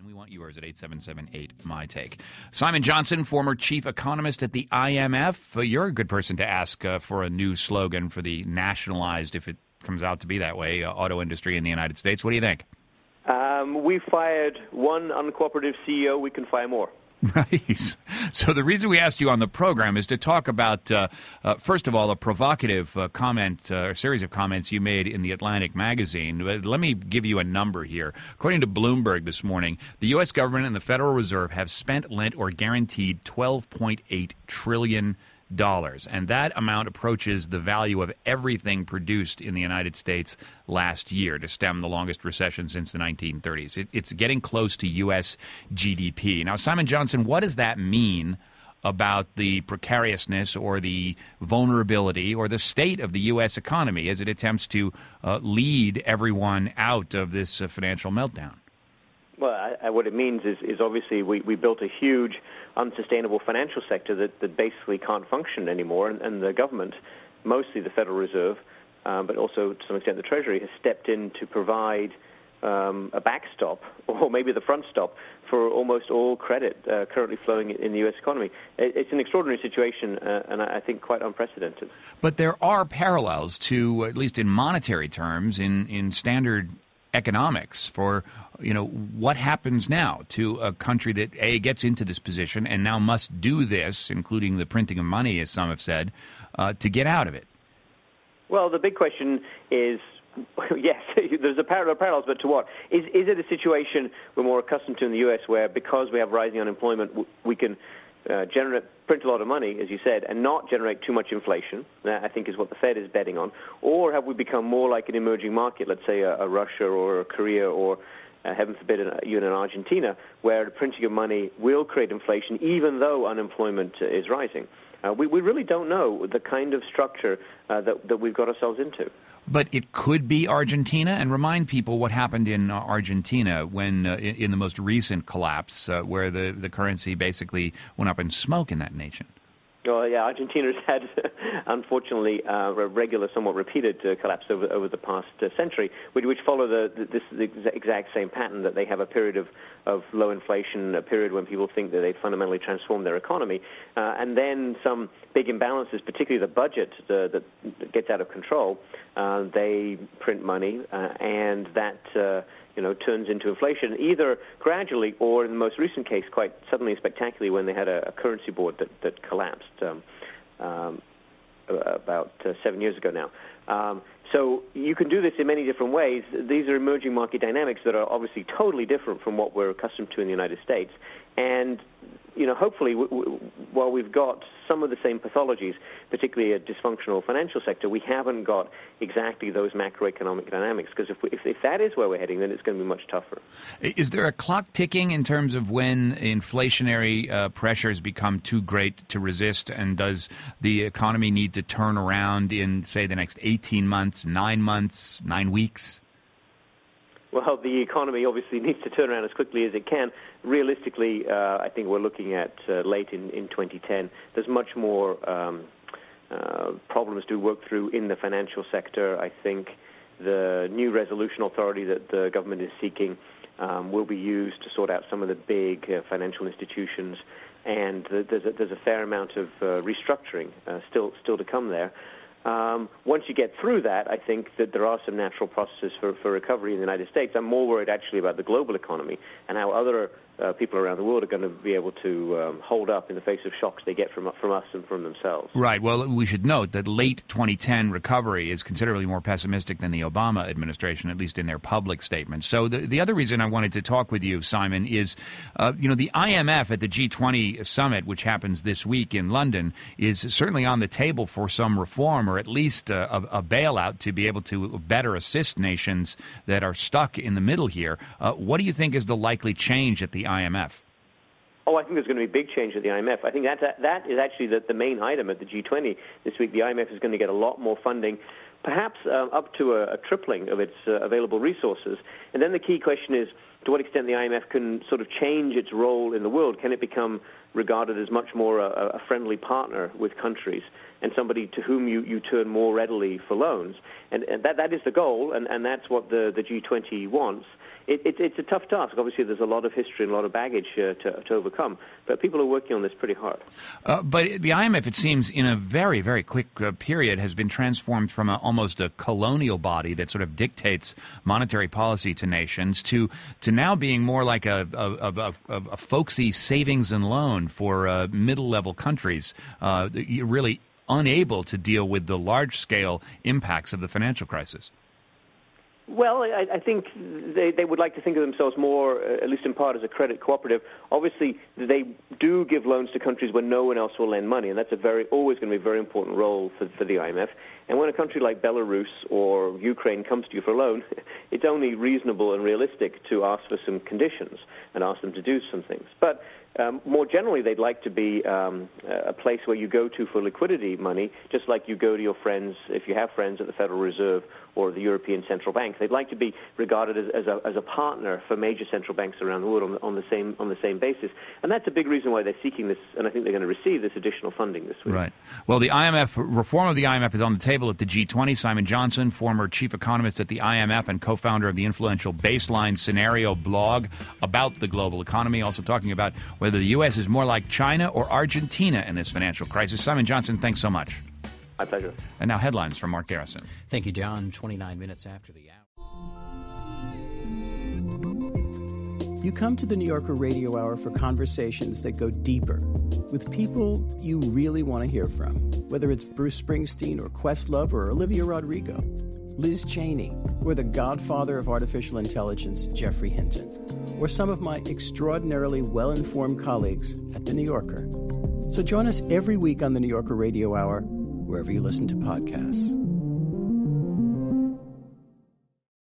And we want yours at 877-8-MY-TAKE. Simon Johnson, former chief economist at the IMF. You're a good person to ask for a new slogan for the nationalized, if it comes out to be that way, auto industry in the United States. What do you think? We fired one uncooperative CEO. We can fire more. Right. So the reason we asked you on the program is to talk about, first of all, a provocative comment, or series of comments you made in the Atlantic magazine. Let me give you a number here. According to Bloomberg this morning, the U.S. government and the Federal Reserve have spent, lent, or guaranteed $12.8 trillion. And that amount approaches the value of everything produced in the United States last year to stem the longest recession since the 1930s. It's getting close to U.S. GDP. Now, Simon Johnson, what does that mean about the precariousness or the vulnerability or the state of the U.S. economy as it attempts to lead everyone out of this financial meltdown? Well, what it means is obviously we built a huge, unsustainable financial sector that basically can't function anymore, and the government, mostly the Federal Reserve, but also to some extent the Treasury, has stepped in to provide a backstop, or maybe the front stop, for almost all credit currently flowing in the U.S. economy. It's an extraordinary situation, and I think quite unprecedented. But there are parallels to, at least in monetary terms, in standard economics for, what happens now to a country that, A, gets into this position and now must do this, including the printing of money, as some have said, to get out of it. Well, the big question is, yes, there's a parallels, but to what? Is it a situation we're more accustomed to in the U.S. where, because we have rising unemployment, we can print a lot of money, as you said, and not generate too much inflation? That, I think, is what the Fed is betting on. Or have we become more like an emerging market, let's say a Russia or a Korea or, heaven forbid, even an Argentina, where the printing of money will create inflation even though unemployment is rising? We really don't know the kind of structure that we've got ourselves into. But it could be Argentina, and remind people what happened in Argentina when, in the most recent collapse, where the currency basically went up in smoke in that nation. Well, yeah, Argentina's had, unfortunately, a regular, somewhat repeated collapse over the past century, which follow the exact same pattern, that they have a period of low inflation, a period when people think that they fundamentally transformed their economy, and then some big imbalances, particularly the budget that gets out of control. They print money, and that turns into inflation, either gradually or, in the most recent case, quite suddenly and spectacularly, when they had a currency board that collapsed about 7 years ago now. So you can do this in many different ways. These are emerging market dynamics that are obviously totally different from what we're accustomed to in the United States. And hopefully, while we've got some of the same pathologies, particularly a dysfunctional financial sector, we haven't got exactly those macroeconomic dynamics, because if that is where we're heading, then it's going to be much tougher. Is there a clock ticking in terms of when inflationary pressures become too great to resist, and does the economy need to turn around in, say, the next 18 months, 9 months, 9 weeks? Well, the economy obviously needs to turn around as quickly as it can. Realistically, I think we're looking at late in 2010. There's much more problems to work through in the financial sector. I think the new resolution authority that the government is seeking will be used to sort out some of the big financial institutions, and there's a fair amount of restructuring still to come there. Once you get through that, I think that there are some natural processes for recovery in the United States. I'm more worried actually about the global economy and how other people around the world are going to be able to hold up in the face of shocks they get from us and from themselves. Right. Well, we should note that late 2010 recovery is considerably more pessimistic than the Obama administration, at least in their public statements. So the other reason I wanted to talk with you, Simon, is, the IMF at the G20 summit, which happens this week in London, is certainly on the table for some reform, or at least a bailout to be able to better assist nations that are stuck in the middle here. What do you think is the likely change at the IMF? Oh, I think there's going to be a big change at the IMF. I think that is actually the main item at the G20 this week. The IMF is going to get a lot more funding, perhaps up to a tripling of its available resources. And then the key question is, to what extent the IMF can sort of change its role in the world. Can it become regarded as much more a friendly partner with countries and somebody to whom you turn more readily for loans? And that is the goal, and that's what the G20 wants. it's a tough task. Obviously, there's a lot of history and a lot of baggage to overcome, but people are working on this pretty hard. But the IMF, it seems, in a very, very quick period, has been transformed from almost a colonial body that sort of dictates monetary policy to nations to now being more like a folksy savings and loan for middle-level countries, really unable to deal with the large-scale impacts of the financial crisis. Well, I think they would like to think of themselves more, at least in part, as a credit cooperative. Obviously, they do give loans to countries where no one else will lend money, and that's always going to be a very important role for the IMF. And when a country like Belarus or Ukraine comes to you for a loan, it's only reasonable and realistic to ask for some conditions and ask them to do some things. But more generally, they'd like to be a place where you go to for liquidity money, just like you go to your friends, if you have friends at the Federal Reserve or the European Central Bank. They'd like to be regarded as a partner for major central banks around the world on the same basis. And that's a big reason why they're seeking this, and I think they're going to receive this additional funding this week. Right. Well, the IMF, reform of the IMF is on the table at the G20. Simon Johnson, former chief economist at the IMF and co-founder of the influential Baseline Scenario blog about the global economy, also talking about whether the U.S. is more like China or Argentina in this financial crisis. Simon Johnson, thanks so much. My pleasure. And now headlines from Mark Garrison. Thank you, John. 29 minutes after the hour. You come to the New Yorker Radio Hour for conversations that go deeper with people you really want to hear from, whether it's Bruce Springsteen or Questlove or Olivia Rodrigo, Liz Cheney, or the godfather of artificial intelligence, Geoffrey Hinton, or some of my extraordinarily well-informed colleagues at The New Yorker. So join us every week on the New Yorker Radio Hour, wherever you listen to podcasts.